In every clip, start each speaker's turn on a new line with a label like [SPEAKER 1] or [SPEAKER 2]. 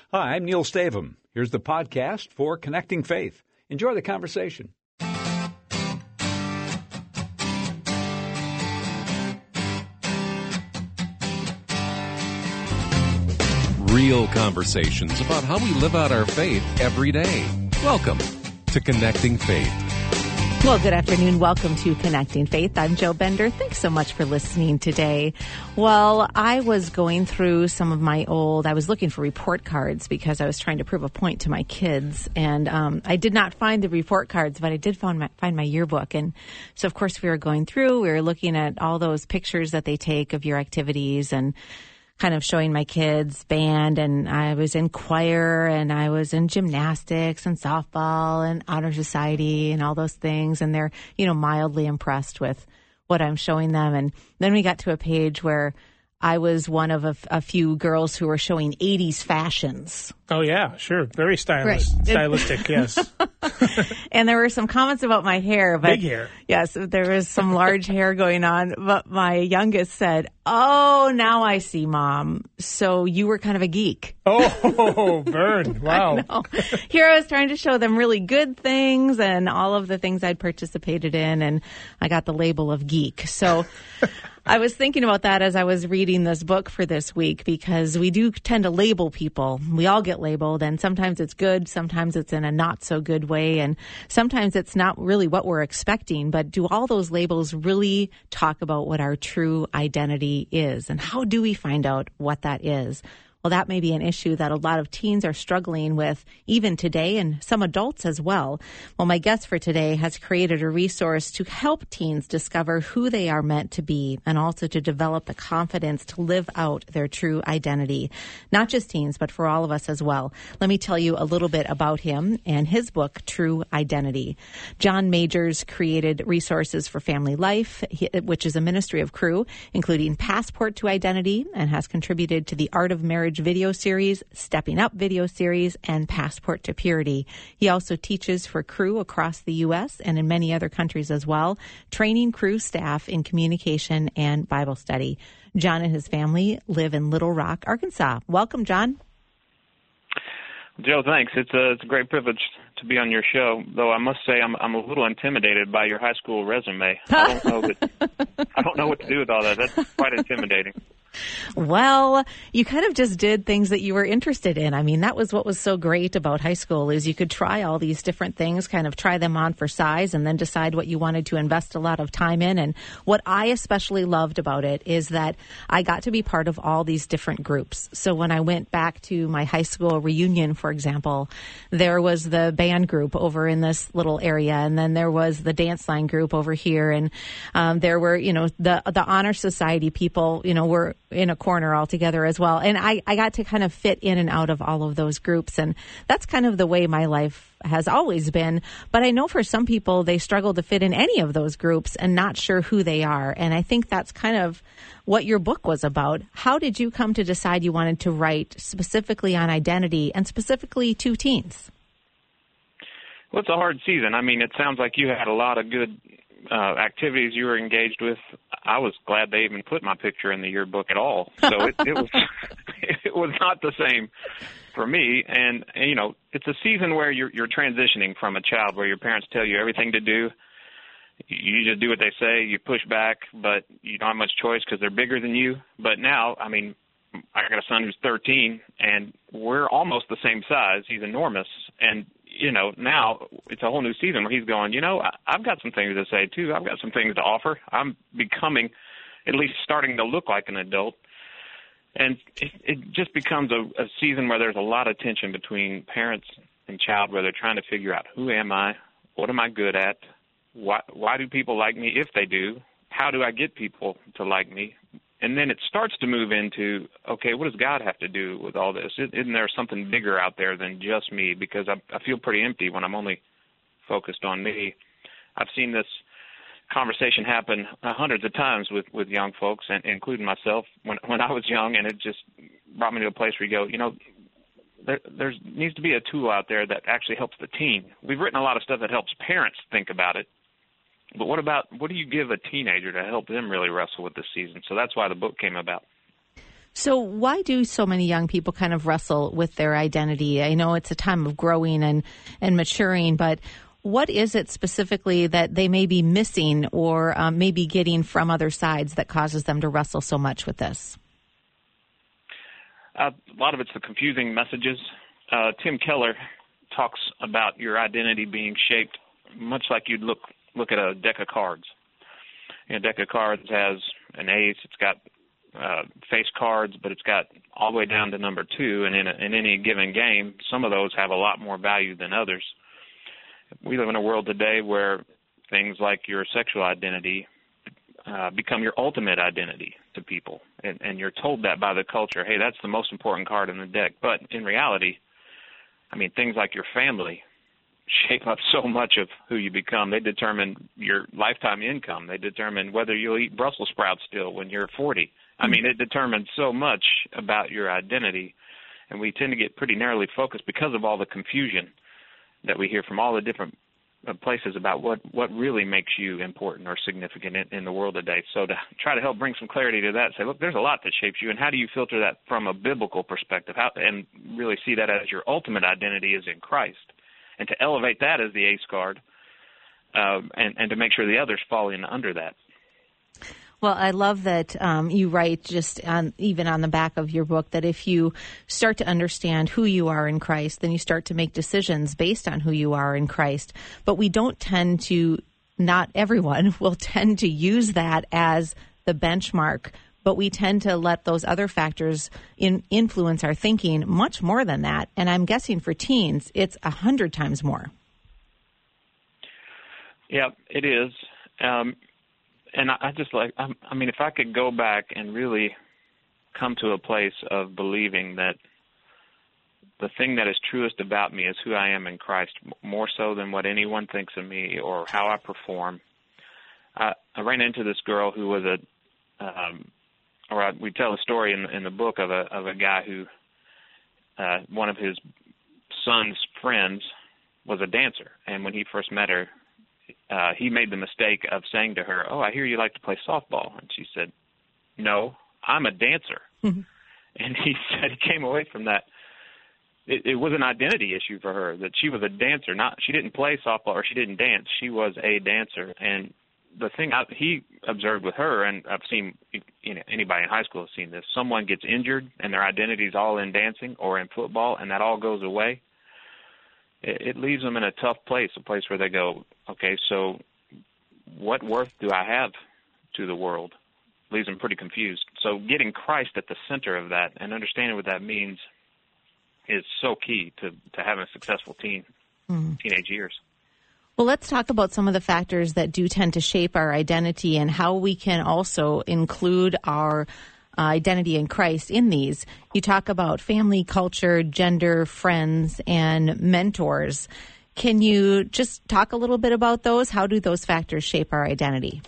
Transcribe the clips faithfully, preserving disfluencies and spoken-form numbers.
[SPEAKER 1] Hi, I'm Neil Stavum. Here's the podcast for Connecting Faith. Enjoy the conversation.
[SPEAKER 2] Real conversations about how we live out our faith every day. Welcome to Connecting Faith.
[SPEAKER 3] Well, good afternoon. Welcome to Connecting Faith. I'm Jo Bender. Thanks so much for listening today. Well, I was going through some of my old, I was looking for report cards because I was trying to prove a point to my kids. And um, I did not find the report cards, but I did find my, find my yearbook. And so, of course, we were going through, we were looking at all those pictures that they take of your activities and kind of showing my kids band, and I was in choir, and I was in gymnastics and softball and honor society and all those things. And they're, you know, mildly impressed with what I'm showing them. And then we got to a page where I was one of a, a few girls who were showing eighties fashions.
[SPEAKER 4] Oh, yeah, sure. Very stylish,
[SPEAKER 3] right.
[SPEAKER 4] stylistic, yes.
[SPEAKER 3] And there were some comments about my hair. But
[SPEAKER 4] big hair.
[SPEAKER 3] Yes, there was some large hair going on. But my youngest said, "Oh, now I see, Mom. So you were kind of a geek."
[SPEAKER 4] Oh, burn. Wow.
[SPEAKER 3] I know. Here I was trying to show them really good things and all of the things I'd participated in, and I got the label of geek. So I was thinking about that as I was reading this book for this week, because we do tend to label people. We all get labeled, and sometimes it's good, sometimes it's in a not so good way, and sometimes it's not really what we're expecting. But do all those labels really talk about what our true identity is? And how do we find out what that is? Well, that may be an issue that a lot of teens are struggling with even today, and some adults as well. Well, my guest for today has created a resource to help teens discover who they are meant to be, and also to develop the confidence to live out their true identity. Not just teens, but for all of us as well. Let me tell you a little bit about him and his book, True Identity. John Magers created resources for family life, which is a ministry of Cru, including Passport to Identity, and has contributed to the Art of Marriage video series, Stepping Up video series, and Passport to Purity. He also teaches for Cru across the U S and in many other countries as well, training Cru staff in communication and Bible study. John and his family live in Little Rock, Arkansas. Welcome, John.
[SPEAKER 5] Jo, thanks. It's a, it's a great privilege to be on your show, though I must say I'm I'm a little intimidated by your high school resume. I don't know that, I don't know what to do with all that. That's quite intimidating.
[SPEAKER 3] Well, you kind of just did things that you were interested in. I mean, that was what was so great about high school, is you could try all these different things, kind of try them on for size, and then decide what you wanted to invest a lot of time in. And what I especially loved about it is that I got to be part of all these different groups. So when I went back to my high school reunion, for example, there was the band group over in this little area, and then there was the dance line group over here, and um, there were, you know, the the honor society people, you know, were in a corner altogether as well. And I, I got to kind of fit in and out of all of those groups. And that's kind of the way my life has always been. But I know for some people, they struggle to fit in any of those groups and not sure who they are. And I think that's kind of what your book was about. How did you come to decide you wanted to write specifically on identity and specifically to teens?
[SPEAKER 5] Well, it's a hard season. I mean, it sounds like you had a lot of good uh, activities you were engaged with. I was glad they even put my picture in the yearbook at all. So it, it was it was not the same for me. And, and, you know, it's a season where you're, you're transitioning from a child where your parents tell you everything to do. You just do what they say. You push back, but you don't have much choice because they're bigger than you. But now, I mean, I got a son who's thirteen, and we're almost the same size. He's enormous. And you know, now it's a whole new season where he's going, you know, I, I've got some things to say, too. I've got some things to offer. I'm becoming, at least starting to look like an adult. And it, it just becomes a, a season where there's a lot of tension between parents and child, where they're trying to figure out, who am I? What am I good at? Why, why do people like me if they do? How do I get people to like me? And then it starts to move into, okay, what does God have to do with all this? Isn't there something bigger out there than just me? Because I, I feel pretty empty when I'm only focused on me. I've seen this conversation happen uh, hundreds of times with, with young folks, and including myself, when when I was young, and it just brought me to a place where you go, you know, there there's, needs to be a tool out there that actually helps the teen. We've written a lot of stuff that helps parents think about it. But what about, what do you give a teenager to help them really wrestle with this season? So that's why the book came about.
[SPEAKER 3] So why do so many young people kind of wrestle with their identity? I know it's a time of growing and, and maturing, but what is it specifically that they may be missing or um, maybe getting from other sides that causes them to wrestle so much with this?
[SPEAKER 5] Uh, a lot of it's the confusing messages. Uh, Tim Keller talks about your identity being shaped much like you'd look look at a deck of cards. A deck of cards has an ace. It's got uh, face cards, but it's got all the way down to number two. And in, a, in any given game, some of those have a lot more value than others. We live in a world today where things like your sexual identity uh, become your ultimate identity to people. And, and you're told that by the culture, hey, that's the most important card in the deck. But in reality, I mean, things like your family shape up so much of who you become. They determine your lifetime income. They determine whether you'll eat Brussels sprouts still when you're forty. I mean, it determines so much about your identity, and we tend to get pretty narrowly focused because of all the confusion that we hear from all the different places about what, what really makes you important or significant in, in the world today. So to try to help bring some clarity to that, say, look, there's a lot that shapes you, and how do you filter that from a biblical perspective, how, and really see that as your ultimate identity is in Christ, and to elevate that as the ace card, um, and, and to make sure the others fall in under that.
[SPEAKER 3] Well, I love that um, you write just on, even on the back of your book that if you start to understand who you are in Christ, then you start to make decisions based on who you are in Christ. But we don't tend to, not everyone will tend to use that as the benchmark, but we tend to let those other factors in, influence our thinking much more than that. And I'm guessing for teens, it's a hundred times more.
[SPEAKER 5] Yeah, it is. Um, and I, I just like, I, I mean, if I could go back and really come to a place of believing that the thing that is truest about me is who I am in Christ, more so than what anyone thinks of me or how I perform. I, I ran into this girl who was a, um, or I, we tell a story in, in the book of a of a guy who, uh, one of his son's friends was a dancer, and when he first met her, uh, he made the mistake of saying to her, "Oh, I hear you like to play softball," and she said, "No, I'm a dancer." Mm-hmm. And he said he came away from that. It, it was an identity issue for her that she was a dancer. Not she didn't play softball or she didn't dance. She was a dancer, and the thing I, he observed with her, and I've seen, you know, anybody in high school has seen this, someone gets injured and their identity is all in dancing or in football, and that all goes away, it, it leaves them in a tough place, a place where they go, okay, so what worth do I have to the world? Leaves them pretty confused. So getting Christ at the center of that and understanding what that means is so key to, to having a successful teen, mm-hmm. teenage years.
[SPEAKER 3] Well, let's talk about some of the factors that do tend to shape our identity and how we can also include our uh, identity in Christ in these. You talk about family, culture, gender, friends, and mentors. Can you just talk a little bit about those? How do those factors shape our identity?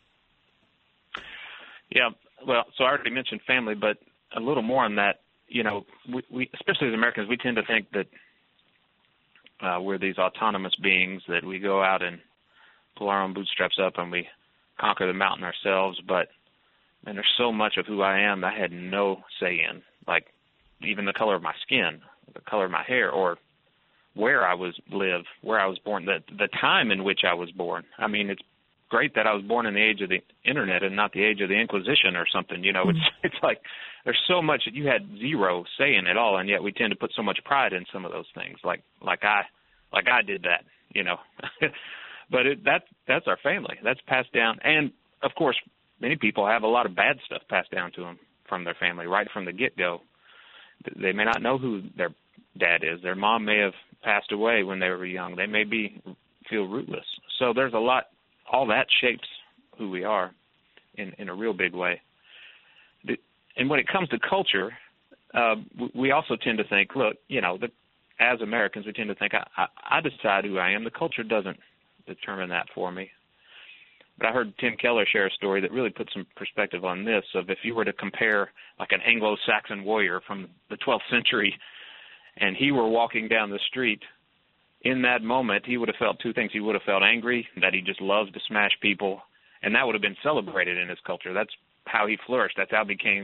[SPEAKER 5] Yeah, well, so I already mentioned family, but a little more on that. You know, we, we especially as Americans, we tend to think that Uh, we're these autonomous beings, that we go out and pull our own bootstraps up and we conquer the mountain ourselves. But, man, there's so much of who I am that I had no say in, like even the color of my skin, the color of my hair, or where I was live, where I was born, the, the time in which I was born. I mean, it's great that I was born in the age of the Internet and not the age of the Inquisition or something. You know, mm-hmm. it's it's like there's so much that you had zero say in it all, and yet we tend to put so much pride in some of those things, like like I like I did that, you know. But it, that that's our family. That's passed down, and of course, many people have a lot of bad stuff passed down to them from their family right from the get-go. They may not know who their dad is. Their mom may have passed away when they were young. They may be feel rootless. So there's a lot. All that shapes who we are in, in a real big way. And when it comes to culture, uh, we also tend to think, look, you know, the, as Americans, we tend to think, I, I, I decide who I am. The culture doesn't determine that for me. But I heard Tim Keller share a story that really put some perspective on this, of if you were to compare like an Anglo-Saxon warrior from the twelfth century and he were walking down the street, in that moment, he would have felt two things. He would have felt angry that he just loved to smash people, and that would have been celebrated in his culture. That's how he flourished. That's how he became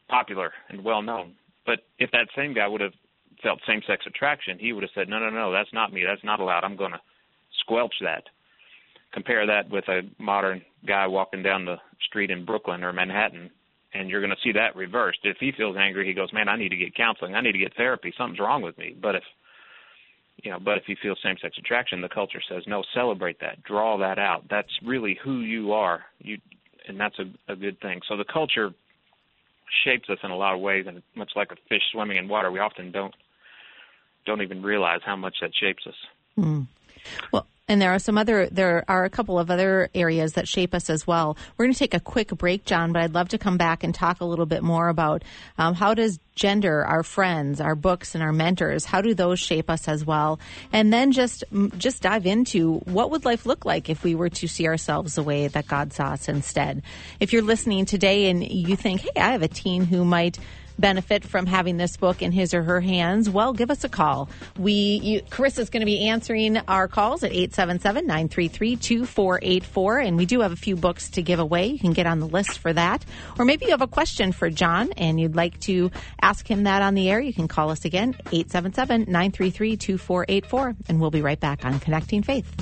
[SPEAKER 5] popular and well known. But if that same guy would have felt same-sex attraction, he would have said, no, no, no, that's not me. That's not allowed. I'm going to squelch that. Compare that with a modern guy walking down the street in Brooklyn or Manhattan, and you're going to see that reversed. If he feels angry, he goes, man, I need to get counseling. I need to get therapy. Something's wrong with me. But if you know, but if he feels same-sex attraction, the culture says, no, celebrate that. Draw that out. That's really who you are. You, and that's a, a good thing. So the culture shapes us in a lot of ways, and much like a fish swimming in water, we often don't don't even realize how much that shapes us.
[SPEAKER 3] Mm. Well, and there are some other, there are a couple of other areas that shape us as well. We're going to take a quick break, John, but I'd love to come back and talk a little bit more about um, how does gender, our friends, our books, and our mentors, how do those shape us as well? And then just just dive into what would life look like if we were to see ourselves the way that God saw us instead. If you're listening today and you think, hey, I have a teen who might benefit from having this book in his or her hands, well, give us a call. We, you, Carissa's going to be answering our calls at eight seven seven, nine three three, two four eight four, and we do have a few books to give away. You can get on the list for that. Or maybe you have a question for John and you'd like to ask him that on the air. You can call us again, eight seven seven, nine three three, two four eight four, and we'll be right back on Connecting Faith.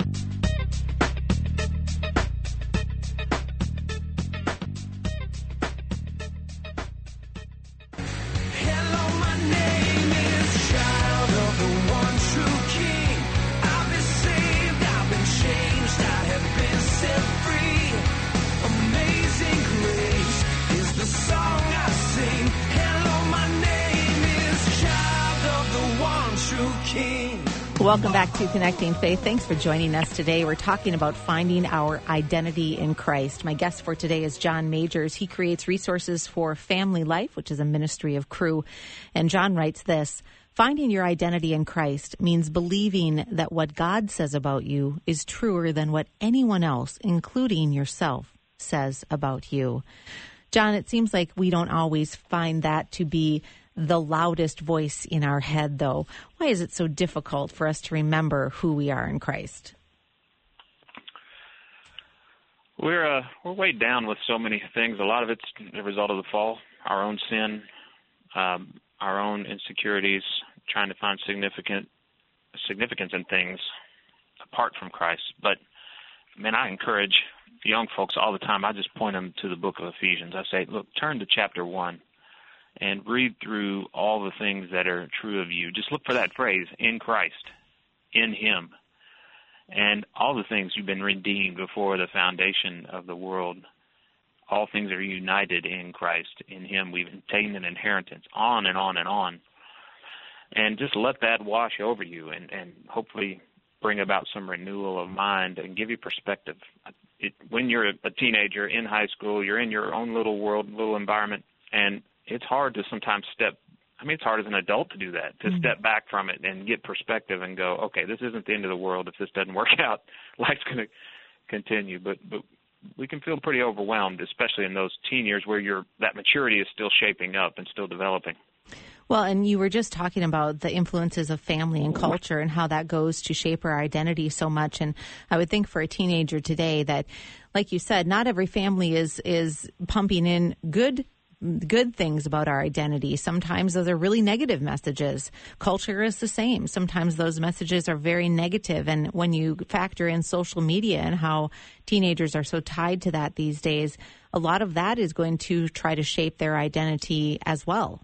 [SPEAKER 3] Welcome back to Connecting Faith. Thanks for joining us today. We're talking about finding our identity in Christ. My guest for today is John Magers. He creates resources for Family Life, which is a ministry of Cru. And John writes this: finding your identity in Christ means believing that what God says about you is truer than what anyone else, including yourself, says about you. John, it seems like we don't always find that to be the loudest voice in our head, though. Why is it so difficult for us to remember who we are in Christ?
[SPEAKER 5] We're uh, we're weighed down with so many things. A lot of it's the result of the fall, our own sin, um, our own insecurities, trying to find significant significance in things apart from Christ. But, man, I encourage young folks all the time. I just point them to the book of Ephesians. I say, look, turn to chapter one and read through all the things that are true of you. Just look for that phrase, in Christ, in Him. And all the things you've been redeemed before the foundation of the world. All things are united in Christ. In Him we've obtained an inheritance, on and on and on. And just let that wash over you and, and hopefully bring about some renewal of mind and give you perspective. It, when you're a teenager in high school, you're in your own little world, little environment, and it's hard to sometimes step, I mean, it's hard as an adult to do that, to mm-hmm. step back from it and get perspective and go, okay, this isn't the end of the world. If this doesn't work out, life's going to continue. But but we can feel pretty overwhelmed, especially in those teen years where you're, that maturity is still shaping up and still developing.
[SPEAKER 3] Well, and you were just talking about the influences of family and culture and how that goes to shape our identity so much. And I would think for a teenager today that, like you said, not every family is is pumping in good good things about our identity. Sometimes those are really negative messages. Culture is the same. Sometimes those messages are very negative. And when you factor in social media and how teenagers are so tied to that these days, a lot of that is going to try to shape their identity as well.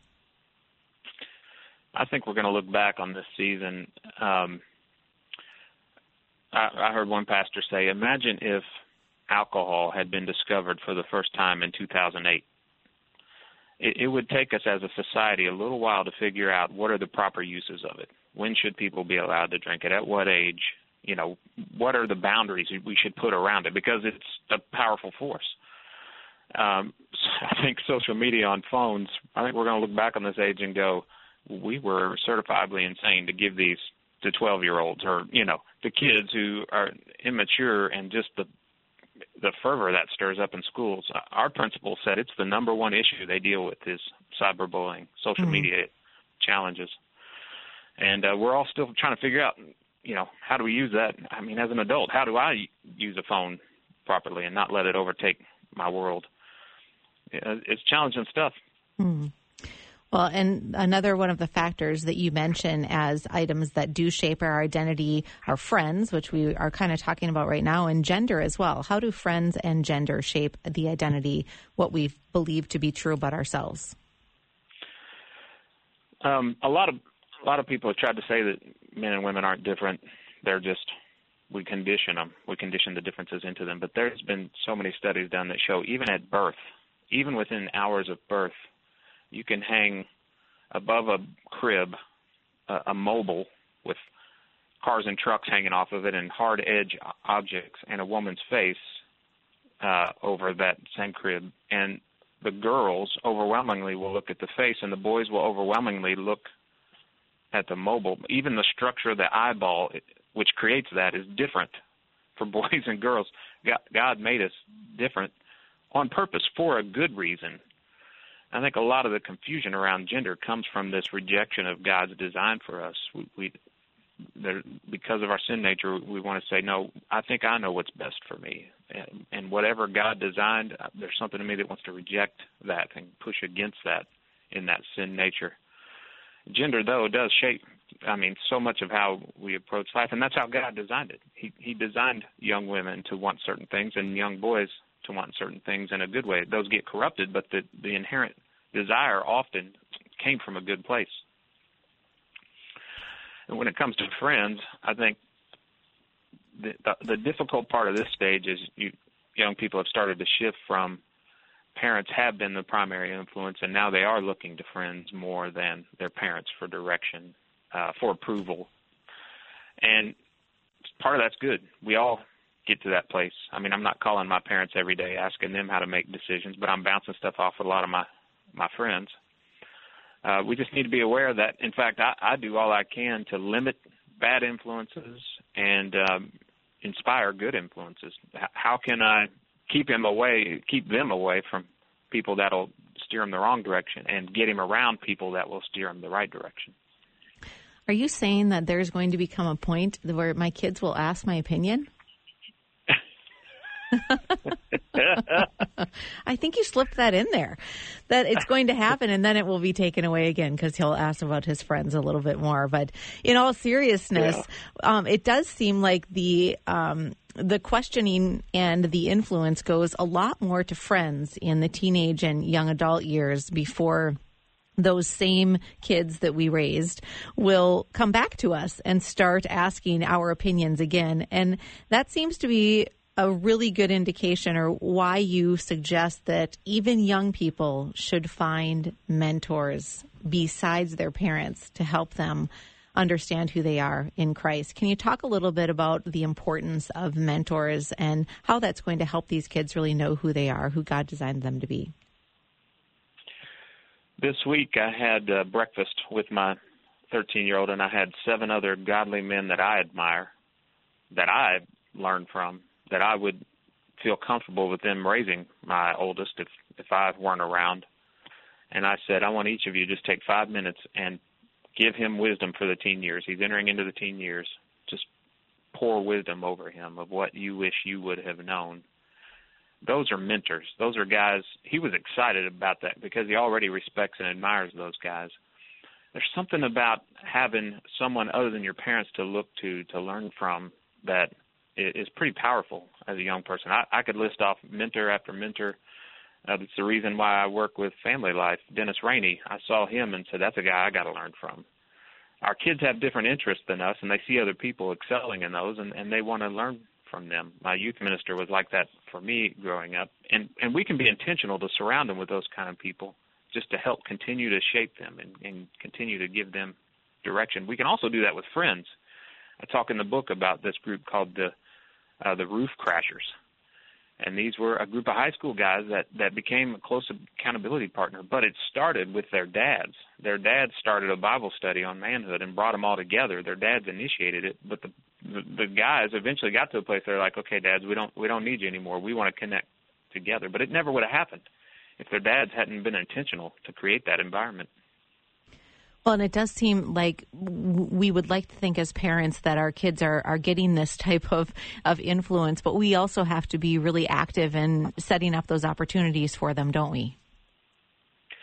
[SPEAKER 5] I think we're going to look back on this season. Um, I, I heard one pastor say, imagine if alcohol had been discovered for the first time in two thousand eight. It, it would take us as a society a little while to figure out what are the proper uses of it. When should people be allowed to drink it? At what age? You know, what are the boundaries we should put around it? Because it's a powerful force. Um, so I think social media on phones, I think we're going to look back on this age and go, we were certifiably insane to give these to twelve-year-olds or, you know, to kids who are immature, and just the the fervor that stirs up in schools. Our principal said it's the number one issue they deal with is cyberbullying, social mm-hmm. media challenges. And uh, we're all still trying to figure out, you know, how do we use that? I mean, as an adult, how do I use a phone properly and not let it overtake my world? It's challenging stuff.
[SPEAKER 3] Hmm. Well, and another one of the factors that you mention as items that do shape our identity are friends, which we are kind of talking about right now, and gender as well. How do friends and gender shape the identity, what we believe to be true about ourselves?
[SPEAKER 5] Um, a lot of a lot of people have tried to say that men and women aren't different. They're just, we condition them. We condition the differences into them. But there's been so many studies done that show even at birth, even within hours of birth, you can hang above a crib a, a mobile with cars and trucks hanging off of it and hard edge objects and a woman's face uh, over that same crib. And the girls overwhelmingly will look at the face, and the boys will overwhelmingly look at the mobile. Even the structure of the eyeball, which creates that, is different for boys and girls. God made us different on purpose for a good reason. I think a lot of the confusion around gender comes from this rejection of God's design for us. We, we there, because of our sin nature, we want to say, no, I think I know what's best for me. And, and whatever God designed, there's something in me that wants to reject that and push against that in that sin nature. Gender, though, does shape, I mean, so much of how we approach life, and that's how God designed it. He, he designed young women to want certain things and young boys to want certain things in a good way. Those get corrupted, but the, the inherent desire often came from a good place. And when it comes to friends, I think the, the, the difficult part of this stage is you, young people have started to shift from parents have been the primary influence, and now they are looking to friends more than their parents for direction, uh, for approval. And part of that's good. We all get to that place. I mean, I'm not calling my parents every day asking them how to make decisions, but I'm bouncing stuff off a lot of my, my friends. Uh, we just need to be aware that, in fact, I, I do all I can to limit bad influences and um, inspire good influences. H- how can I keep him away, keep them away from people that'll steer him the wrong direction and get him around people that will steer him the right direction?
[SPEAKER 3] Are you saying that there's going to become a point where my kids will ask my opinion? I think you slipped that in there, that it's going to happen and then it will be taken away again because he'll ask about his friends a little bit more. But in all seriousness, yeah. um, it does seem like the um, the questioning and the influence goes a lot more to friends in the teenage and young adult years before those same kids that we raised will come back to us and start asking our opinions again. And that seems to be a really good indication, or why you suggest that even young people should find mentors besides their parents to help them understand who they are in Christ. Can you talk a little bit about the importance of mentors and how that's going to help these kids really know who they are, who God designed them to be?
[SPEAKER 5] This week I had uh, breakfast with my thirteen-year-old, and I had seven other godly men that I admire, that I learned from, that I would feel comfortable with them raising my oldest if, if I weren't around. And I said, I want each of you just take five minutes and give him wisdom for the teen years. He's entering into the teen years. Just pour wisdom over him of what you wish you would have known. Those are mentors. Those are guys. He was excited about that because he already respects and admires those guys. There's something about having someone other than your parents to look to, to learn from, that is pretty powerful as a young person. I, I could list off mentor after mentor. Uh, that's the reason why I work with Family Life. Dennis Rainey, I saw him and said, that's a guy I got to learn from. Our kids have different interests than us, and they see other people excelling in those, and, and they want to learn from them. My youth minister was like that for me growing up. And, and we can be intentional to surround them with those kind of people just to help continue to shape them and, and continue to give them direction. We can also do that with friends. I talk in the book about this group called the uh, the Roof Crashers. And these were a group of high school guys that, that became a close accountability partner. But it started with their dads. Their dads started a Bible study on manhood and brought them all together. Their dads initiated it, but the the, the guys eventually got to a place they're like, okay, dads, we don't we don't need you anymore. We want to connect together. But it never would have happened if their dads hadn't been intentional to create that environment.
[SPEAKER 3] Well, and it does seem like we would like to think as parents that our kids are, are getting this type of, of influence, but we also have to be really active in setting up those opportunities for them, don't we?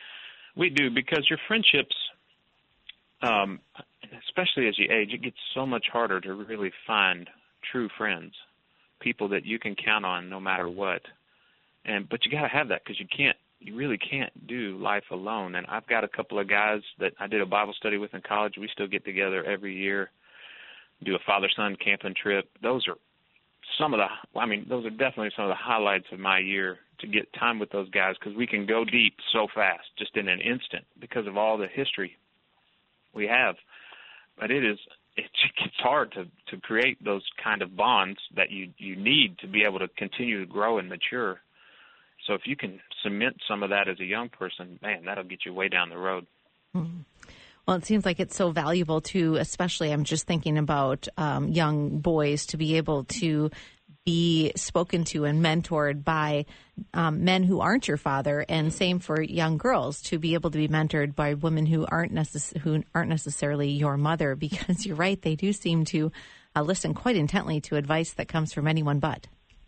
[SPEAKER 5] We do, because your friendships, um, especially as you age, it gets so much harder to really find true friends, people that you can count on no matter what. And but you got to have that, because you can't, you really can't do life alone. And I've got a couple of guys that I did a Bible study with in college. We still get together every year, do a father-son camping trip. Those are some of the, I mean, those are definitely some of the highlights of my year, to get time with those guys, because we can go deep so fast, just in an instant, because of all the history we have. But it is, it gets hard to, to create those kind of bonds that you, you need to be able to continue to grow and mature. So if you can cement some of that as a young person, man, that'll get you way down the road.
[SPEAKER 3] Mm-hmm. Well, it seems like it's so valuable to, especially I'm just thinking about um, young boys, to be able to be spoken to and mentored by um, men who aren't your father, and same for young girls, to be able to be mentored by women who aren't necess- who aren't necessarily your mother, because you're right, they do seem to uh, listen quite intently to advice that comes from anyone but.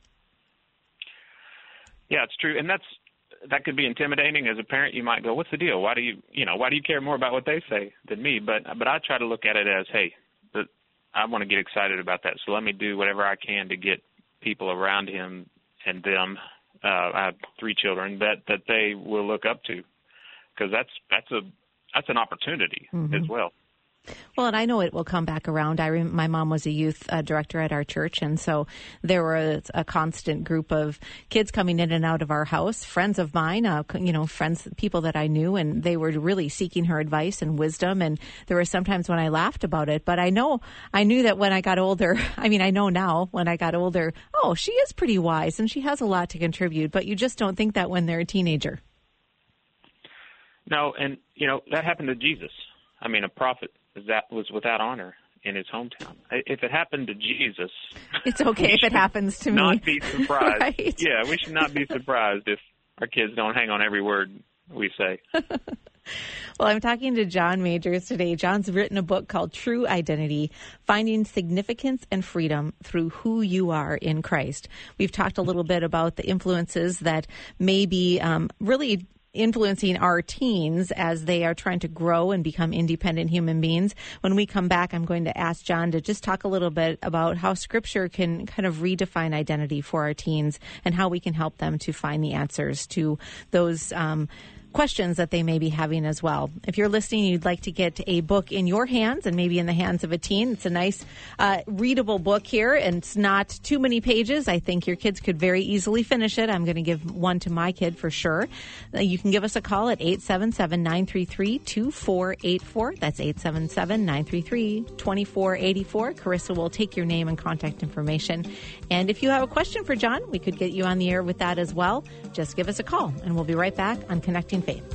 [SPEAKER 5] Yeah, it's true, and that's that could be intimidating as a parent. You might go, "What's the deal? Why do you, you know, why do you care more about what they say than me?" But but I try to look at it as, hey, the, I want to get excited about that, so let me do whatever I can to get people around him and them. Uh, I have three children that, that they will look up to, because that's that's a that's an opportunity mm-hmm. as well.
[SPEAKER 3] Well, and I know it will come back around. I rem- my mom was a youth uh, director at our church, and so there was a constant group of kids coming in and out of our house, friends of mine, uh, you know, friends, people that I knew, and they were really seeking her advice and wisdom. And there were sometimes when I laughed about it, but I know, I knew that when I got older, I mean, I know now when I got older, oh, she is pretty wise and she has a lot to contribute, but you just don't think that when they're a teenager.
[SPEAKER 5] No, and, you know, that happened to Jesus. I mean, a prophet that was without honor in his hometown. If it happened to Jesus,
[SPEAKER 3] it's okay if it happens to me.
[SPEAKER 5] Not be surprised.
[SPEAKER 3] Right?
[SPEAKER 5] Yeah, we should not be surprised if our kids don't hang on every word we say.
[SPEAKER 3] Well, I'm talking to John Magers today. John's written a book called True Identity, Finding Significance and Freedom Through Who You Are in Christ. We've talked a little bit about the influences that may be um, really influencing our teens as they are trying to grow and become independent human beings. When we come back, I'm going to ask John to just talk a little bit about how Scripture can kind of redefine identity for our teens and how we can help them to find the answers to those um questions that they may be having as well. If you're listening, you'd like to get a book in your hands and maybe in the hands of a teen. It's a nice uh, readable book here, and it's not too many pages. I think your kids could very easily finish it. I'm going to give one to my kid for sure. Uh, you can give us a call at eight seven seven, nine three three, two four eight four. That's eight seven seven, nine three three, two four eight four. Carissa will take your name and contact information. And if you have a question for John, we could get you on the air with that as well. Just give us a call, and we'll be right back on Connecting Faith.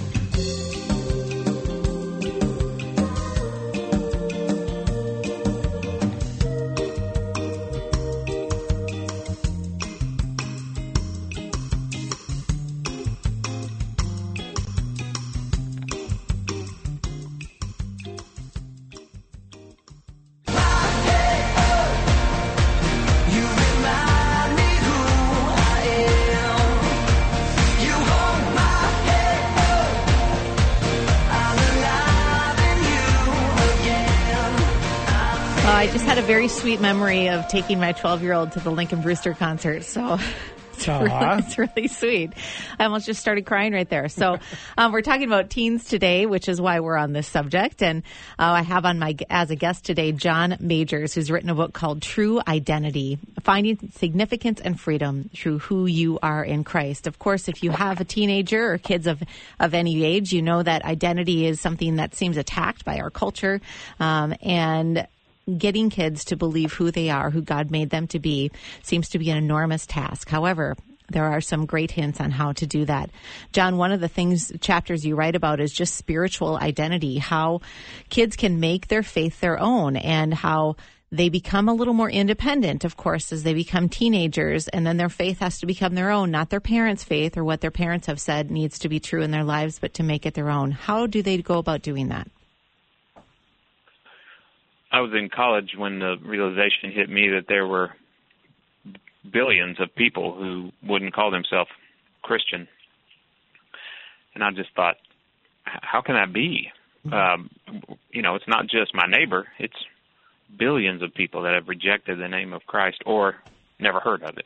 [SPEAKER 3] I just had a very sweet memory of taking my twelve-year-old to the Lincoln Brewster concert, so it's, really, it's really sweet. I almost just started crying right there. So um, we're talking about teens today, which is why we're on this subject. And uh, I have on my as a guest today John Magers, who's written a book called True Identity, Finding Significance and Freedom Through Who You Are in Christ. Of course, if you have a teenager or kids of, of any age, you know that identity is something that seems attacked by our culture. Um, and getting kids to believe who they are, who God made them to be, seems to be an enormous task. However, there are some great hints on how to do that. John, one of the things, chapters you write about is just spiritual identity, how kids can make their faith their own and how they become a little more independent, of course, as they become teenagers, and then their faith has to become their own, not their parents' faith or what their parents have said needs to be true in their lives, but to make it their own. How do they go about doing that?
[SPEAKER 5] I was in college when the realization hit me that there were billions of people who wouldn't call themselves Christian. And I just thought, how can that be? Um, you know, it's not just my neighbor. It's billions of people that have rejected the name of Christ or never heard of it.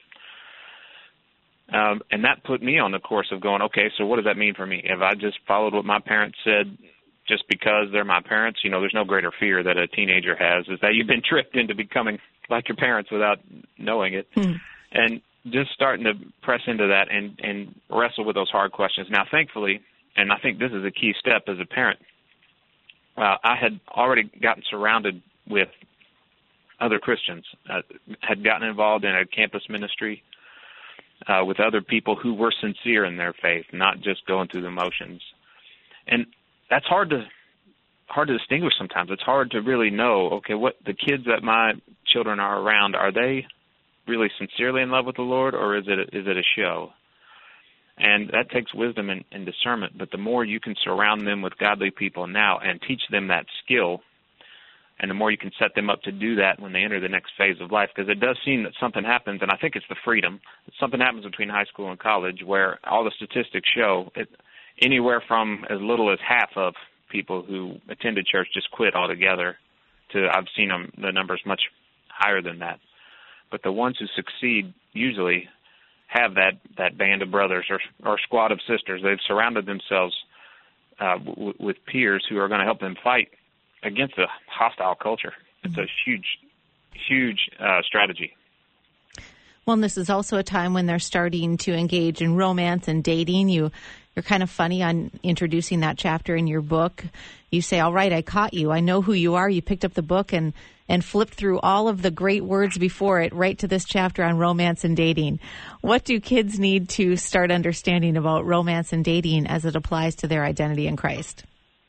[SPEAKER 5] Um, and that put me on the course of going, okay, so what does that mean for me? Have I just followed what my parents said just because they're my parents? You know, there's no greater fear that a teenager has is that you've been tricked into becoming like your parents without knowing it. Mm. And just starting to press into that and, and wrestle with those hard questions. Now, thankfully, and I think this is a key step as a parent, uh, I had already gotten surrounded with other Christians, uh, had gotten involved in a campus ministry uh, with other people who were sincere in their faith, not just going through the motions. And that's hard to hard to distinguish sometimes. It's hard to really know, okay, what the kids that my children are around, are they really sincerely in love with the Lord, or is it a, is it a show? And that takes wisdom and, and discernment. But the more you can surround them with godly people now and teach them that skill, and the more you can set them up to do that when they enter the next phase of life, because it does seem that something happens, and I think it's the freedom. Something happens between high school and college where all the statistics show it, anywhere from as little as half of people who attended church just quit altogether to I've seen them, the numbers much higher than that. But the ones who succeed usually have that, that band of brothers or, or squad of sisters. They've surrounded themselves uh, w- with peers who are going to help them fight against a hostile culture. It's a huge, huge uh, strategy.
[SPEAKER 3] Well, and this is also a time when they're starting to engage in romance and dating. You, you're kind of funny on introducing that chapter in your book. You say, all right, I caught you. I know who you are. You picked up the book and, and flipped through all of the great words before it right to this chapter on romance and dating. What do kids need to start understanding about romance and dating as it applies to their identity in Christ?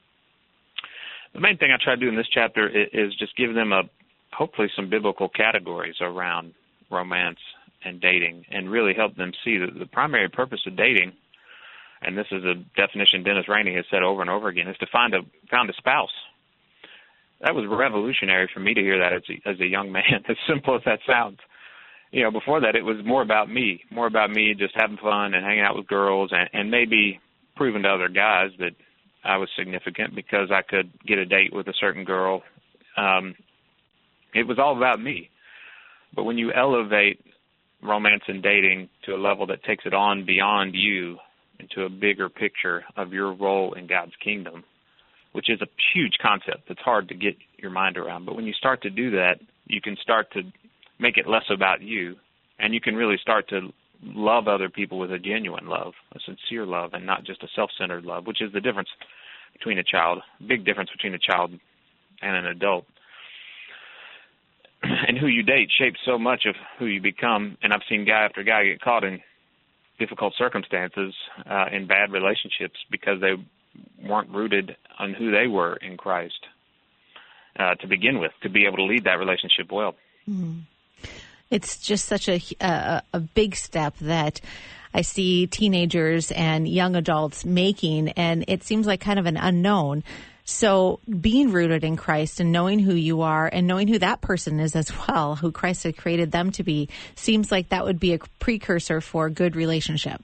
[SPEAKER 5] The main thing I try to do in this chapter is just give them a hopefully some biblical categories around romance and dating, and really help them see that the primary purpose of dating, and this is a definition Dennis Rainey has said over and over again, is to find a found a spouse. That was revolutionary for me to hear that as a, as a young man, as simple as that sounds. You know, before that, it was more about me, more about me just having fun and hanging out with girls, and, and maybe proving to other guys that I was significant because I could get a date with a certain girl. Um, it was all about me. But when you elevate romance and dating to a level that takes it on beyond you into a bigger picture of your role in God's kingdom, which is a huge concept that's hard to get your mind around. But when you start to do that, you can start to make it less about you, and you can really start to love other people with a genuine love, a sincere love, and not just a self-centered love, which is the difference between a child, big difference between a child and an adult. And who you date shapes so much of who you become, and I've seen guy after guy get caught in difficult circumstances, uh, in bad relationships because they weren't rooted on who they were in Christ uh, to begin with, to be able to lead that relationship well.
[SPEAKER 3] Mm-hmm. It's just such a, a a big step that I see teenagers and young adults making, and it seems like kind of an unknown. So being rooted in Christ and knowing who you are and knowing who that person is as well, who Christ had created them to be, seems like that would be a precursor for a good relationship.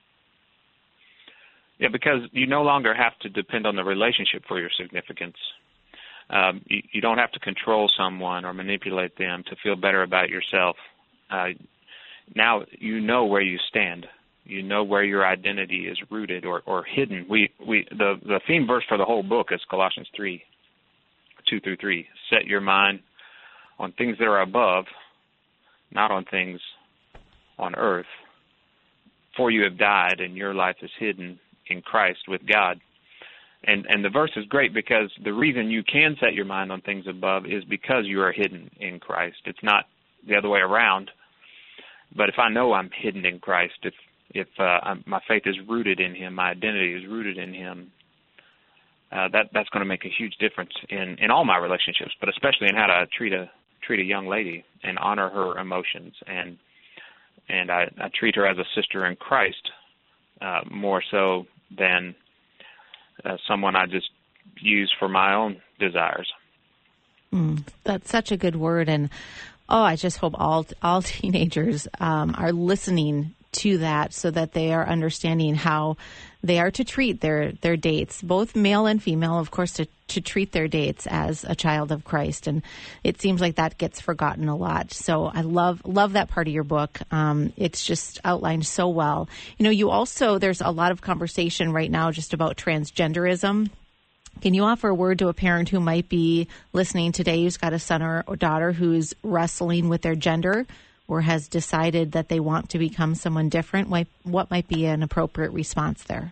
[SPEAKER 5] Yeah, because you no longer have to depend on the relationship for your significance. Um, you, you don't have to control someone or manipulate them to feel better about yourself. Uh, now you know where you stand. You know where your identity is rooted or, or hidden. We we the, the theme verse for the whole book is Colossians three, two through three. Set your mind on things that are above, not on things on earth. For you have died, and your life is hidden in Christ with God. And and the verse is great because the reason you can set your mind on things above is because you are hidden in Christ. It's not the other way around. But if I know I'm hidden in Christ, if if uh, I'm, my faith is rooted in Him, my identity is rooted in Him, uh, that that's going to make a huge difference in, in all my relationships, but especially in how to treat a treat a young lady and honor her emotions, and and I, I treat her as a sister in Christ uh, more so than uh, someone I just use for my own desires.
[SPEAKER 3] Mm, that's such a good word, and oh, I just hope all all teenagers um, are listening to that so that they are understanding how they are to treat their, their dates, both male and female, of course, to, to treat their dates as a child of Christ. And it seems like that gets forgotten a lot. So I love love that part of your book. Um, it's just outlined so well. You know, you also, there's a lot of conversation right now just about transgenderism. Can you offer a word to a parent who might be listening today who's got a son or daughter who's wrestling with their gender or has decided that they want to become someone different? What might be an appropriate response there?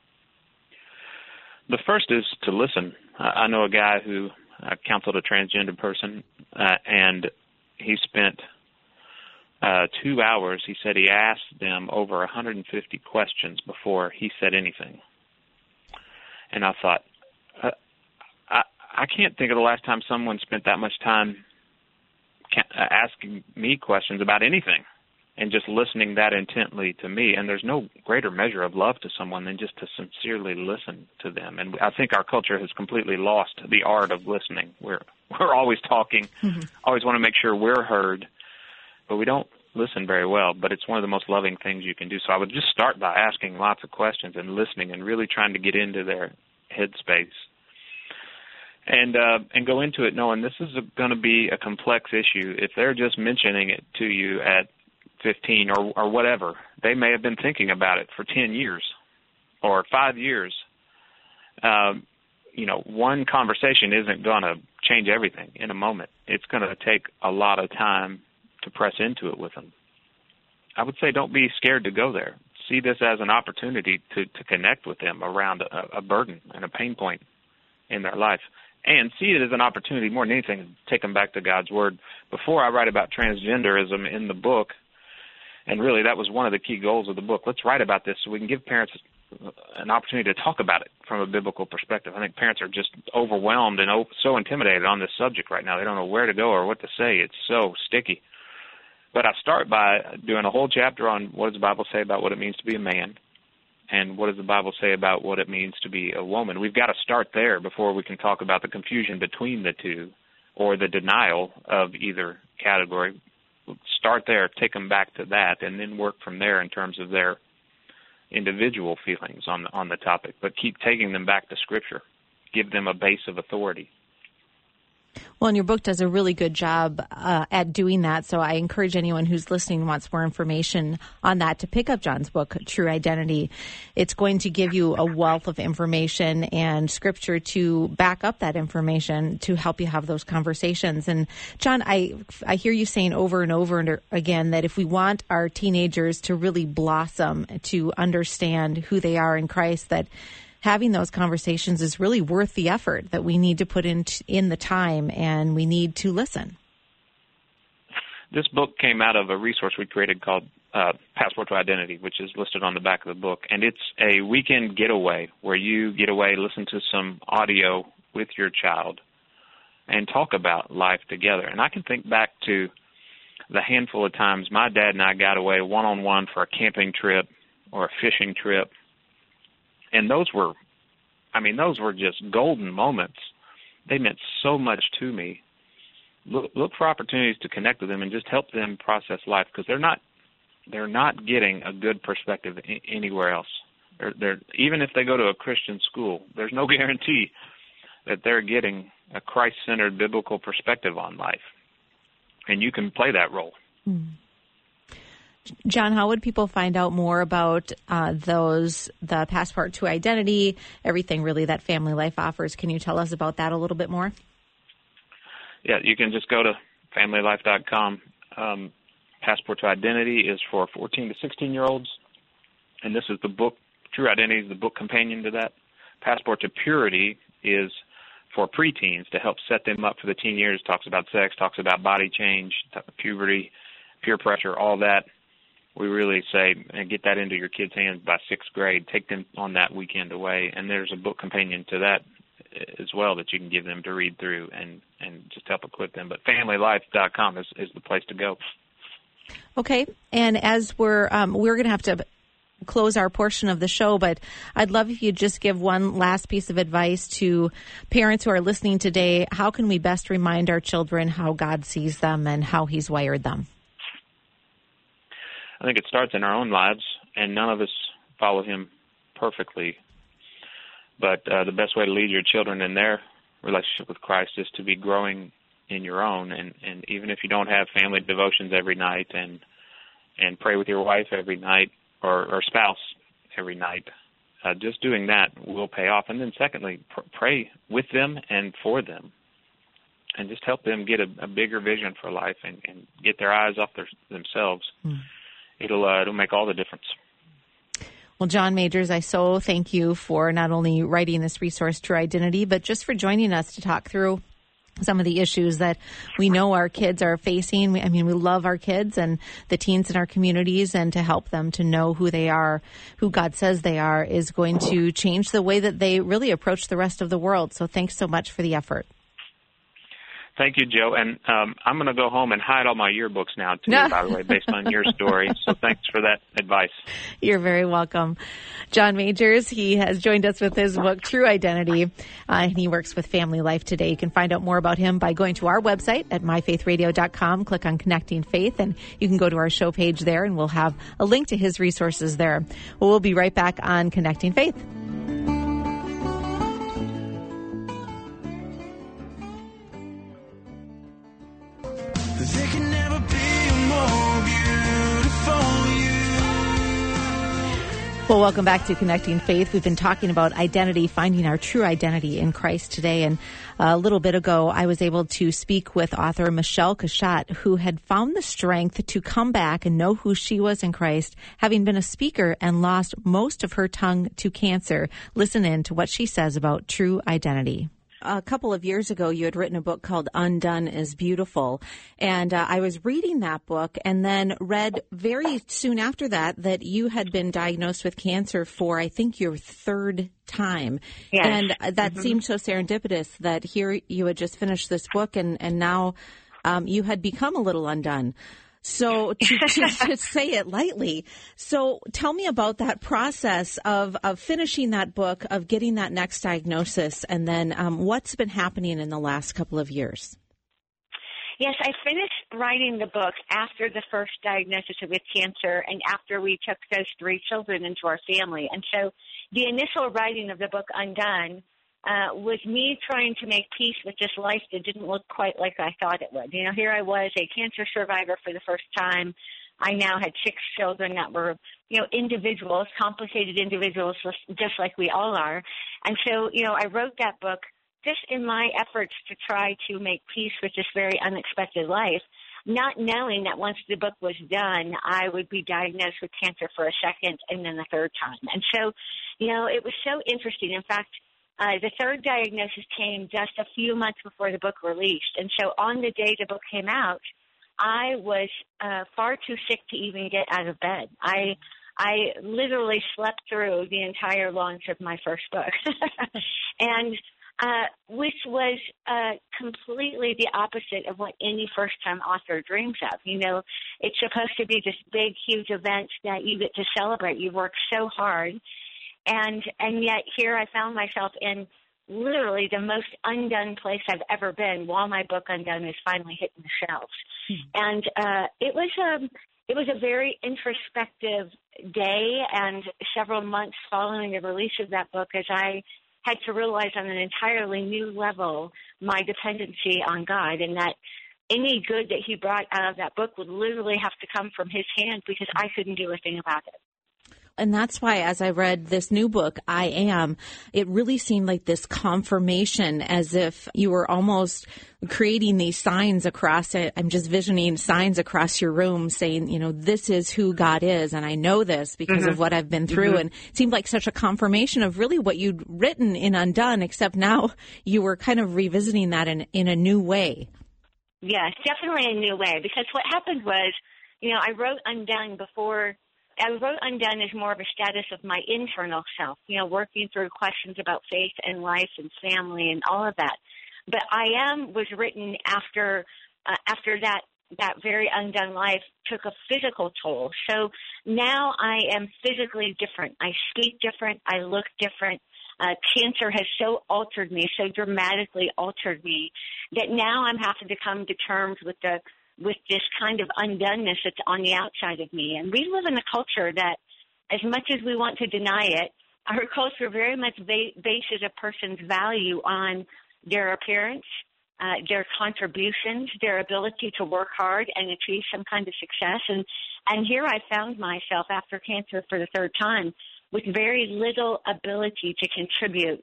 [SPEAKER 5] The first is to listen. I know a guy who uh, counseled a transgender person, uh, and he spent uh, two hours. He said he asked them over one hundred fifty questions before he said anything. And I thought, uh, I, I can't think of the last time someone spent that much time asking me questions about anything and just listening that intently to me. And there's no greater measure of love to someone than just to sincerely listen to them. And I think our culture has completely lost the art of listening. We're we're always talking, mm-hmm. always want to make sure we're heard, but we don't listen very well. But it's one of the most loving things you can do. So I would just start by asking lots of questions and listening and really trying to get into their headspace. And uh, and go into it knowing this is going to be a complex issue. If they're just mentioning it to you at fifteen or, or whatever, they may have been thinking about it for ten years or five years. Um, you know, one conversation isn't going to change everything in a moment. It's going to take a lot of time to press into it with them. I would say don't be scared to go there. See this as an opportunity to, to connect with them around a, a burden and a pain point in their life. And see it as an opportunity more than anything to take them back to God's Word. Before I write about transgenderism in the book, and really that was one of the key goals of the book, let's write about this so we can give parents an opportunity to talk about it from a biblical perspective. I think parents are just overwhelmed and so intimidated on this subject right now. They don't know where to go or what to say. It's so sticky. But I start by doing a whole chapter on what does the Bible say about what it means to be a man. And what does the Bible say about what it means to be a woman? We've got to start there before we can talk about the confusion between the two or the denial of either category. Start there, take them back to that, and then work from there in terms of their individual feelings on the, on the topic. But keep taking them back to Scripture. Give them a base of authority.
[SPEAKER 3] Well, and your book does a really good job uh, at doing that. So I encourage anyone who's listening and wants more information on that to pick up John's book, True Identity. It's going to give you a wealth of information and scripture to back up that information to help you have those conversations. And John, I, I hear you saying over and over and again that if we want our teenagers to really blossom, to understand who they are in Christ, that having those conversations is really worth the effort, that we need to put in in the time and we need to listen.
[SPEAKER 5] This book came out of a resource we created called uh, Passport to Identity, which is listed on the back of the book. And it's a weekend getaway where you get away, listen to some audio with your child, and talk about life together. And I can think back to the handful of times my dad and I got away one-on-one for a camping trip or a fishing trip. And those were, I mean, those were just golden moments. They meant so much to me. Look, look for opportunities to connect with them and just help them process life, because they're not, they're not getting a good perspective anywhere else. They're, they're, even if they go to a Christian school, there's no guarantee that they're getting a Christ-centered biblical perspective on life. And you can play that role.
[SPEAKER 3] Mm. John, how would people find out more about uh, those, the Passport to Identity, everything really that Family Life offers? Can you tell us about that a little bit more?
[SPEAKER 5] Yeah, you can just go to family life dot com. Um, Passport to Identity is for fourteen to sixteen-year-olds, and this is the book. True Identity is the book companion to that. Passport to Purity is for preteens to help set them up for the teen years. Talks about sex, talks about body change, puberty, peer pressure, all that. We really say, and get that into your kids' hands by sixth grade. Take them on that weekend away. And there's a book companion to that as well that you can give them to read through and, and just help equip them. But family life dot com is, is the place to go.
[SPEAKER 3] Okay. And as we're, um, we're going to have to close our portion of the show, but I'd love if you'd just give one last piece of advice to parents who are listening today. How can we best remind our children how God sees them and how He's wired them?
[SPEAKER 5] I think it starts in our own lives, and none of us follow him perfectly. But uh, the best way to lead your children in their relationship with Christ is to be growing in your own. And, and even if you don't have family devotions every night and and pray with your wife every night or, or spouse every night, uh, just doing that will pay off. And then secondly, pr- pray with them and for them. And just help them get a, a bigger vision for life and, and get their eyes off their, themselves. Mm. It'll uh, it'll make all the difference.
[SPEAKER 3] Well, John Magers, I so thank you for not only writing this resource, True Identity, but just for joining us to talk through some of the issues that we know our kids are facing. I mean, we love our kids and the teens in our communities, and to help them to know who they are, who God says they are, is going to change the way that they really approach the rest of the world. So thanks so much for the effort.
[SPEAKER 5] Thank you, Joe. And um, I'm going to go home and hide all my yearbooks now, too, by the way, based on your story. So thanks for that advice.
[SPEAKER 3] You're very welcome. John Magers, he has joined us with his book, True Identity, uh, and he works with Family Life Today. You can find out more about him by going to our website at my faith radio dot com, click on Connecting Faith, and you can go to our show page there, and we'll have a link to his resources there. Well, we'll be right back on Connecting Faith.
[SPEAKER 6] There can never be a more beautiful you.
[SPEAKER 3] Well, welcome back to Connecting Faith. We've been talking about identity, finding our true identity in Christ today. And a little bit ago, I was able to speak with author Michelle Cachat, who had found the strength to come back and know who she was in Christ, having been a speaker and lost most of her tongue to cancer. Listen in to what she says about true identity. A couple of years ago, you had written a book called Undone is Beautiful. And uh, I was reading that book and then read very soon after that that you had been diagnosed with cancer for, I think, your third time.
[SPEAKER 7] Yes.
[SPEAKER 3] And that mm-hmm. seemed so serendipitous that here you had just finished this book and, and now um, you had become a little undone. So to, to, to say it lightly. So tell me about that process of, of finishing that book, of getting that next diagnosis, and then um, what's been happening in the last couple of years.
[SPEAKER 7] Yes, I finished writing the book after the first diagnosis with cancer and after we took those three children into our family. And so the initial writing of the book Undone Uh, was me trying to make peace with this life that didn't look quite like I thought it would. You know, here I was, a cancer survivor for the first time. I now had six children that were, you know, individuals, complicated individuals, just like we all are. And so, you know, I wrote that book just in my efforts to try to make peace with this very unexpected life, not knowing that once the book was done, I would be diagnosed with cancer for a second and then the third time. And so, you know, it was so interesting. In fact, Uh, the third diagnosis came just a few months before the book released. And so on the day the book came out, I was uh, far too sick to even get out of bed. I I literally slept through the entire launch of my first book. and uh, which was uh, completely the opposite of what any first-time author dreams of. You know, it's supposed to be this big, huge event that you get to celebrate. You work so hard. And and yet here I found myself in literally the most undone place I've ever been while my book Undone is finally hitting the shelves. Mm-hmm. And uh, it was a it was a very introspective day and several months following the release of that book as I had to realize on an entirely new level my dependency on God, and that any good that he brought out of that book would literally have to come from his hand because I couldn't do a thing about it.
[SPEAKER 3] And that's why, as I read this new book, I Am, it really seemed like this confirmation, as if you were almost creating these signs across it. I'm just visioning signs across your room saying, you know, this is who God is, and I know this because mm-hmm. of what I've been through. Mm-hmm. And it seemed like such a confirmation of really what you'd written in Undone, except now you were kind of revisiting that in, in a new way.
[SPEAKER 7] Yes, definitely a new way, because what happened was, you know, I wrote Undone before I wrote Undone as more of a status of my internal self, you know, working through questions about faith and life and family and all of that. But I Am was written after uh, after that that very undone life took a physical toll. So now I am physically different. I speak different. I look different. Uh, cancer has so altered me, so dramatically altered me, that now I'm having to come to terms with the with this kind of undoneness that's on the outside of me. And we live in a culture that, as much as we want to deny it, our culture very much ba- bases a person's value on their appearance, uh, their contributions, their ability to work hard and achieve some kind of success. And, and here I found myself after cancer for the third time with very little ability to contribute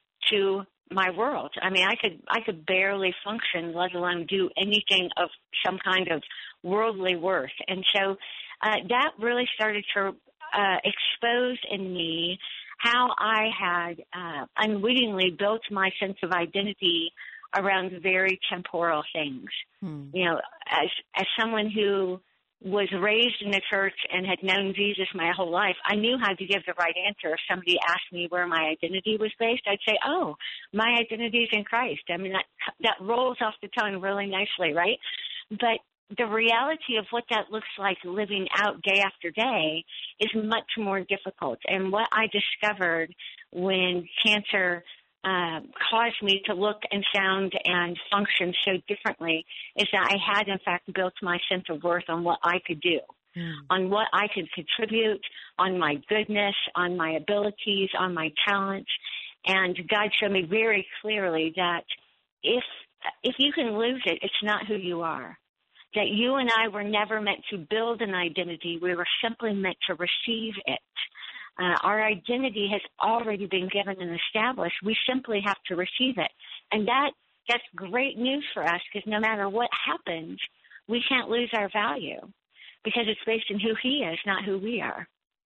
[SPEAKER 7] to my world. I mean, I could I could barely function, let alone do anything of some kind of worldly worth. And so uh, that really started to uh, expose in me how I had uh, unwittingly built my sense of identity around very temporal things. Hmm. You know, as as someone who was raised in the church and had known Jesus my whole life, I knew how to give the right answer. If somebody asked me where my identity was based, I'd say, oh, my identity is in Christ. I mean, that that rolls off the tongue really nicely, right? But the reality of what that looks like living out day after day is much more difficult. And what I discovered when cancer uh, caused me to look and sound and function so differently is that I had, in fact, built my sense of worth on what I could do, mm. on what I could contribute, on my goodness, on my abilities, on my talents. And God showed me very clearly that if if you can lose it, it's not who you are. That you and I were never meant to build an identity. We were simply meant to receive it. Uh, our identity has already been given and established. We simply have to receive it. And that that's great news for us because no matter what happens, we can't lose our value because it's based on who He is, not who we are.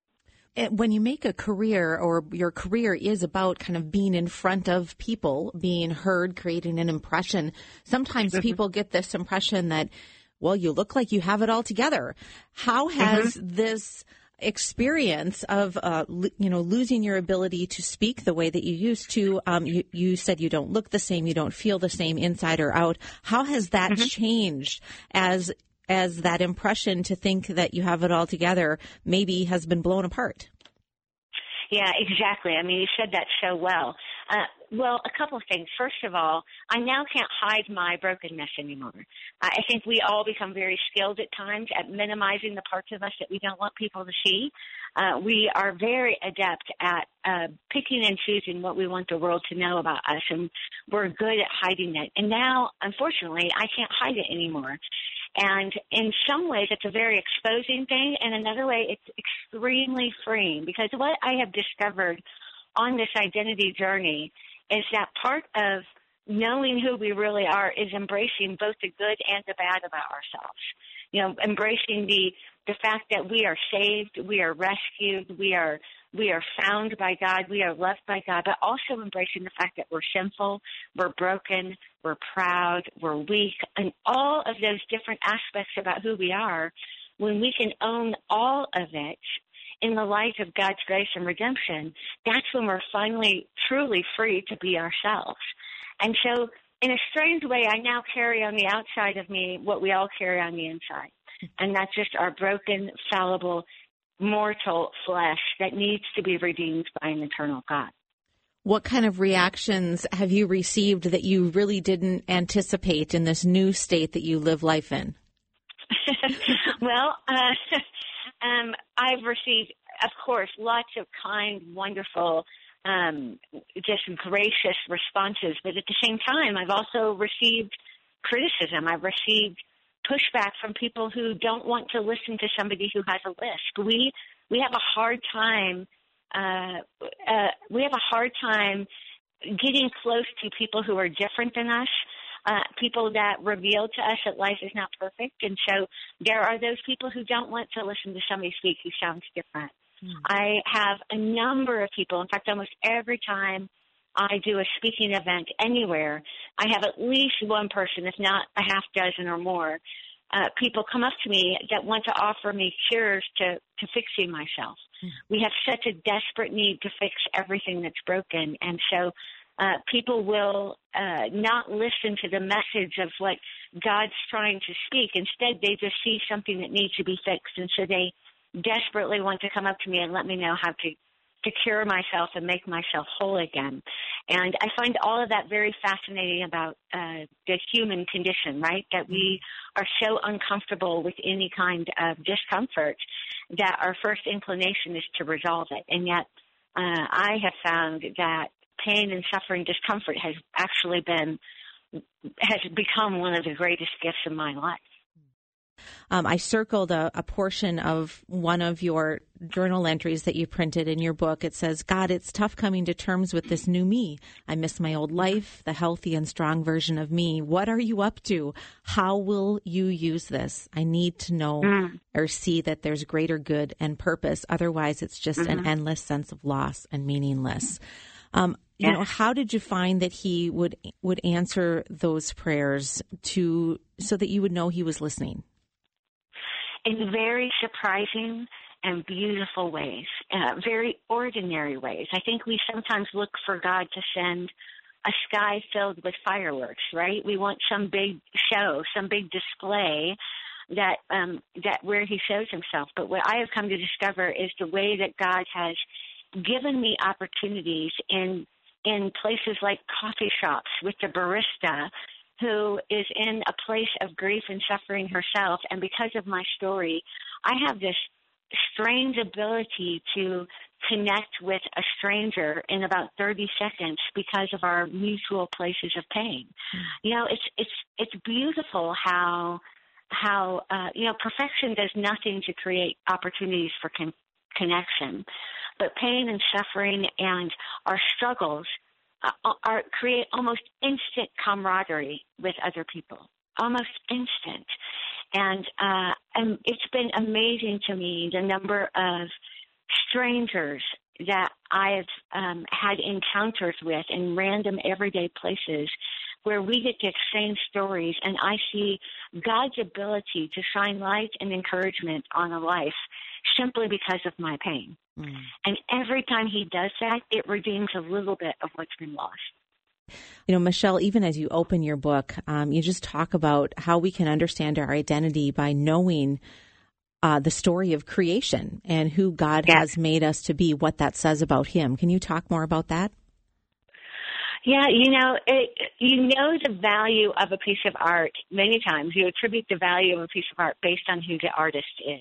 [SPEAKER 3] When you make a career, or your career is about kind of being in front of people, being heard, creating an impression, sometimes mm-hmm. people get this impression that, well, you look like you have it all together. How has mm-hmm. this experience of, uh, l- you know, losing your ability to speak the way that you used to, um, you, you said you don't look the same, you don't feel the same inside or out. How has that mm-hmm. changed as as that impression to think that you have it all together maybe has been blown apart?
[SPEAKER 7] Yeah, exactly. I mean, you said that so well. Uh, well, a couple of things. First of all, I now can't hide my brokenness anymore. Uh, I think we all become very skilled at times at minimizing the parts of us that we don't want people to see. Uh, we are very adept at uh, picking and choosing what we want the world to know about us, and we're good at hiding it. And now, unfortunately, I can't hide it anymore. And in some ways, it's a very exposing thing. And another way, it's extremely freeing because what I have discovered on this identity journey is that part of knowing who we really are is embracing both the good and the bad about ourselves. You know, embracing the, the fact that we are saved, we are rescued, we are we are found by God, we are loved by God, but also embracing the fact that we're sinful, we're broken, we're proud, we're weak, and all of those different aspects about who we are. When we can own all of it in the light of God's grace and redemption, that's when we're finally truly free to be ourselves. And so in a strange way, I now carry on the outside of me what we all carry on the inside. And that's just our broken, fallible, mortal flesh that needs to be redeemed by an eternal God.
[SPEAKER 3] What kind of reactions have you received that you really didn't anticipate in this new state that you live life in?
[SPEAKER 7] Well, uh, um, I've received, of course, lots of kind, wonderful, um, just gracious responses. But at the same time, I've also received criticism. I've received pushback from people who don't want to listen to somebody who has a list. We we have a hard time. Uh, uh, we have a hard time getting close to people who are different than us. Uh, people that reveal to us that life is not perfect. And so there are those people who don't want to listen to somebody speak who sounds different. Mm. I have a number of people, in fact, almost every time I do a speaking event anywhere, I have at least one person, if not a half dozen or more, uh, people come up to me that want to offer me cures to, to fixing myself. Mm. We have such a desperate need to fix everything that's broken. And so Uh, people will uh, not listen to the message of what God's trying to speak. Instead, they just see something that needs to be fixed, and so they desperately want to come up to me and let me know how to to cure myself and make myself whole again. And I find all of that very fascinating about uh, the human condition, right? That we are so uncomfortable with any kind of discomfort that our first inclination is to resolve it. And yet uh, I have found that pain and suffering, discomfort has actually been, has become one of the greatest gifts in my life.
[SPEAKER 3] Um, I circled a, a portion of one of your journal entries that you printed in your book. It says, God, it's tough coming to terms with this new me. I miss my old life, the healthy and strong version of me. What are you up to? How will you use this? I need to know mm. or see that there's greater good and purpose. Otherwise, it's just mm-hmm. an endless sense of loss and meaningless. Um, you yes. know, how did you find that he would would answer those prayers to so that you would know he was listening?
[SPEAKER 7] In very surprising and beautiful ways, uh, very ordinary ways. I think we sometimes look for God to send a sky filled with fireworks, right? We want some big show, some big display that um, that where he shows himself. But what I have come to discover is the way that God has given me opportunities in in places like coffee shops with the barista who is in a place of grief and suffering herself. And because of my story, I have this strange ability to connect with a stranger in about thirty seconds because of our mutual places of pain. Mm. You know, it's it's it's beautiful how how uh, you know, perfection does nothing to create opportunities for con- connection, but pain and suffering and our struggles uh, are create almost instant camaraderie with other people, almost instant. And uh, and it's been amazing to me the number of strangers that I've um, had encounters with in random everyday places where we get to exchange stories, and I see God's ability to shine light and encouragement on a life simply because of my pain. Mm. And every time he does that, it redeems a little bit of what's been lost.
[SPEAKER 3] You know, Michelle, even as you open your book, um, you just talk about how we can understand our identity by knowing uh, the story of creation and who God yes. has made us to be, what that says about him. Can you talk more about that?
[SPEAKER 7] Yeah, you know, it, you know the value of a piece of art. Many times you attribute the value of a piece of art based on who the artist is.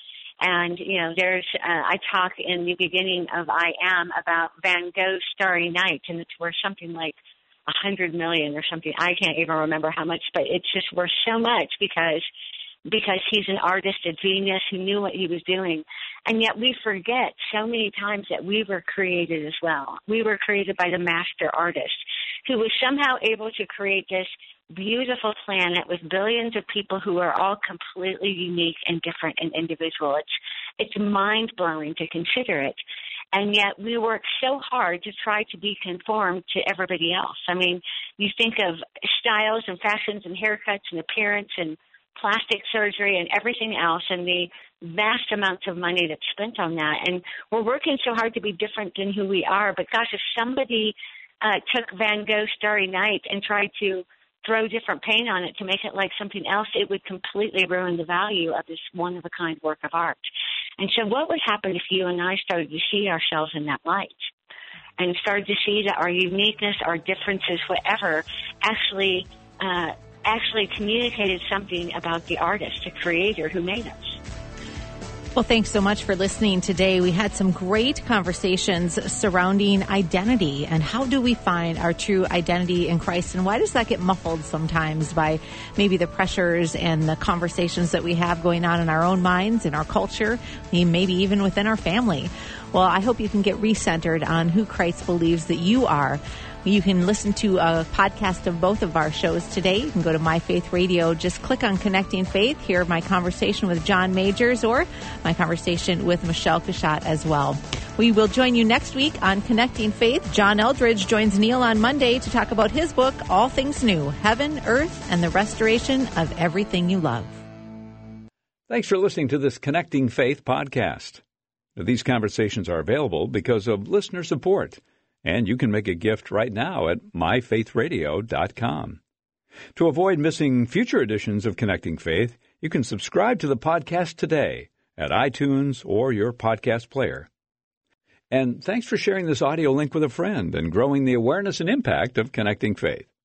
[SPEAKER 7] And, you know, there's, uh, I talk in the beginning of I Am about Van Gogh's Starry Night, and it's worth something like a hundred million or something. I can't even remember how much, but it's just worth so much because because he's an artist, a genius who knew what he was doing. And yet we forget so many times that we were created as well. We were created by the master artist who was somehow able to create this beautiful planet with billions of people who are all completely unique and different and individual. It's, it's mind-blowing to consider it. And yet we work so hard to try to be conformed to everybody else. I mean, you think of styles and fashions and haircuts and appearance and plastic surgery and everything else and the vast amounts of money that's spent on that. And we're working so hard to be different than who we are. But gosh, if somebody uh, took Van Gogh's Starry Night and tried to throw different paint on it to make it like something else, it would completely ruin the value of this one-of-a-kind work of art. And so what would happen if you and I started to see ourselves in that light and started to see that our uniqueness, our differences, whatever, actually uh, actually communicated something about the artist, the creator who made us?
[SPEAKER 3] Well, thanks so much for listening today. We had some great conversations surrounding identity and how do we find our true identity in Christ, and why does that get muffled sometimes by maybe the pressures and the conversations that we have going on in our own minds, in our culture, maybe even within our family. Well, I hope you can get recentered on who Christ believes that you are. You can listen to a podcast of both of our shows today. You can go to My Faith Radio. Just click on Connecting Faith. Hear my conversation with John Majors or my conversation with Michelle Cushatt as well. We will join you next week on Connecting Faith. John Eldridge joins Neil on Monday to talk about his book, All Things New, Heaven, Earth, and the Restoration of Everything You Love.
[SPEAKER 1] Thanks for listening to this Connecting Faith podcast. These conversations are available because of listener support. And you can make a gift right now at my faith radio dot com. To avoid missing future editions of Connecting Faith, you can subscribe to the podcast today at iTunes or your podcast player. And thanks for sharing this audio link with a friend and growing the awareness and impact of Connecting Faith.